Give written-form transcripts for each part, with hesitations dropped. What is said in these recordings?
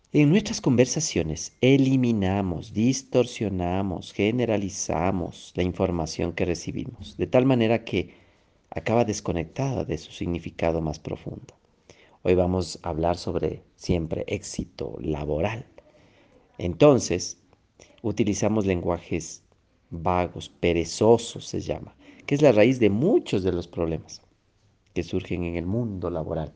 En nuestras conversaciones eliminamos, distorsionamos, generalizamos la información que recibimos, de tal manera que acaba desconectada de su significado más profundo. Hoy vamos a hablar sobre siempre éxito laboral. Entonces, utilizamos lenguajes vagos, perezosos se llama, que es la raíz de muchos de los problemas que surgen en el mundo laboral.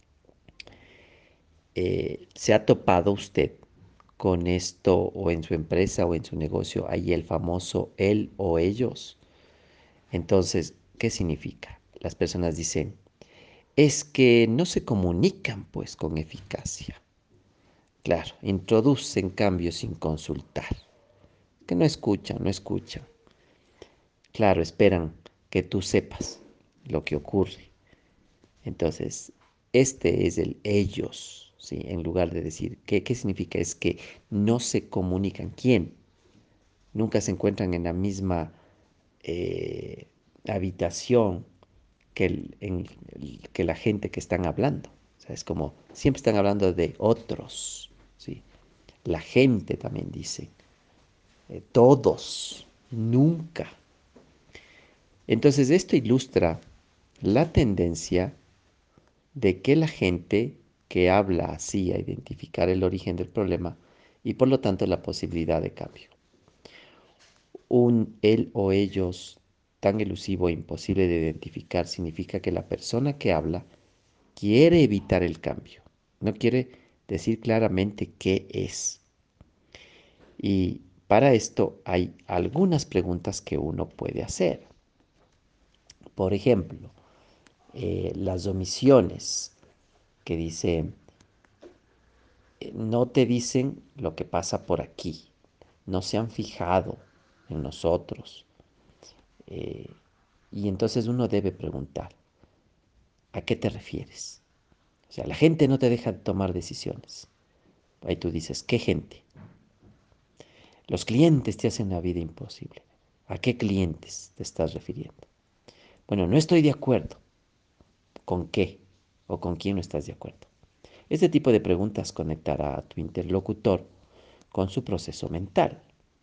¿Se ha topado usted con esto o en su empresa o en su negocio? Hay el famoso él o ellos. Entonces, ¿qué significa? Las personas dicen, es que no se comunican pues con eficacia. Claro, introducen cambios sin consultar, que no escuchan, no escuchan. Claro, esperan que tú sepas lo que ocurre. Entonces, este es el ellos, ¿sí? En lugar de decir, ¿qué significa? Es que no se comunican. ¿Quién? Nunca se encuentran en la misma eh, habitación que la gente que están hablando. O sea, es como, siempre están hablando de otros, ¿sí? La gente también dice, todos, nunca. Entonces, esto ilustra la tendencia de que la gente que habla así a identificar el origen del problema y por lo tanto la posibilidad de cambio. Un él o ellos tan elusivo e imposible de identificar significa que la persona que habla quiere evitar el cambio, no quiere decir claramente qué es. Y para esto hay algunas preguntas que uno puede hacer. Por ejemplo, las omisiones que dice, no te dicen lo que pasa por aquí, no se han fijado en nosotros. eh, y entonces uno debe preguntar, ¿a qué te refieres? O sea, la gente no te deja tomar decisiones. Ahí tú dices, ¿qué gente? Los clientes te hacen la vida imposible. ¿A qué clientes te estás refiriendo? Bueno, no estoy de acuerdo. ¿Con qué? ¿O con quién no estás de acuerdo? Este tipo de preguntas conectará a tu interlocutor con su proceso mental.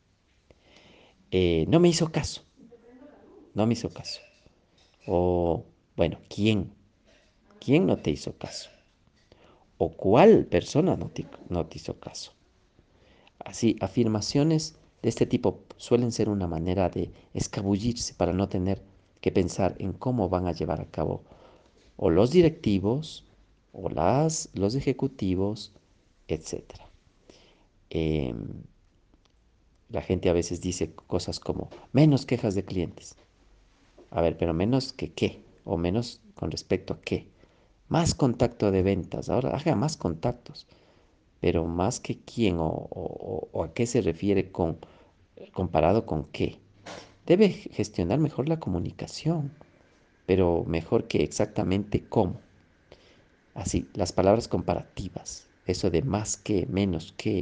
No me hizo caso, no me hizo caso. O, bueno, ¿quién? ¿Quién no te hizo caso? ¿O cuál persona no te hizo caso? Así, afirmaciones de este tipo suelen ser una manera de escabullirse para no tener que pensar en cómo van a llevar a cabo o los directivos o los ejecutivos, etcétera. Em, la gente a veces dice cosas como menos quejas de clientes. A ver, pero menos que qué, o menos con respecto a qué. Más contacto de ventas, ahora haga más contactos, pero más que quién o a qué se refiere comparado con qué. Debe gestionar mejor la comunicación, pero mejor que exactamente cómo. Así, las palabras comparativas, eso de más que, menos que.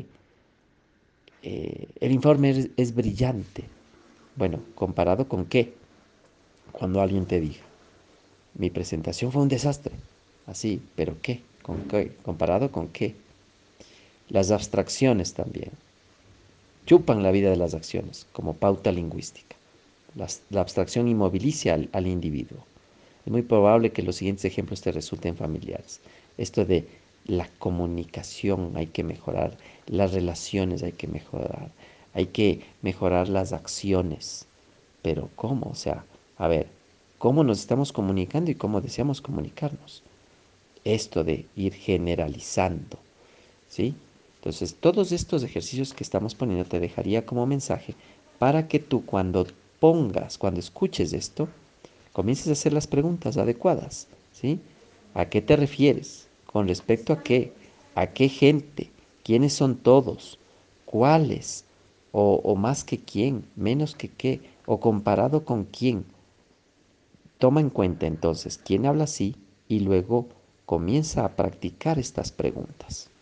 El informe es brillante. Bueno, ¿comparado con qué? Cuando alguien te diga, mi presentación fue un desastre. Así, ¿pero qué? ¿Con qué? ¿Comparado con qué? Las abstracciones también. Chupan la vida de las acciones como pauta lingüística. La abstracción inmoviliza al individuo. Es muy probable que los siguientes ejemplos te resulten familiares. Esto de la comunicación hay que mejorar, las relaciones hay que mejorar las acciones. Pero ¿cómo? O sea, a ver, ¿cómo nos estamos comunicando y cómo deseamos comunicarnos? Esto de ir generalizando, ¿sí? Entonces, todos estos ejercicios que estamos poniendo te dejaría como mensaje para que tú cuando escuches esto, comiences a hacer las preguntas adecuadas, ¿sí? ¿A qué te refieres? ¿Con respecto a qué? ¿A qué gente? ¿Quiénes son todos? ¿Cuáles? O más que quién, menos que qué, o comparado con quién. Toma en cuenta entonces quién habla así y luego comienza a practicar estas preguntas.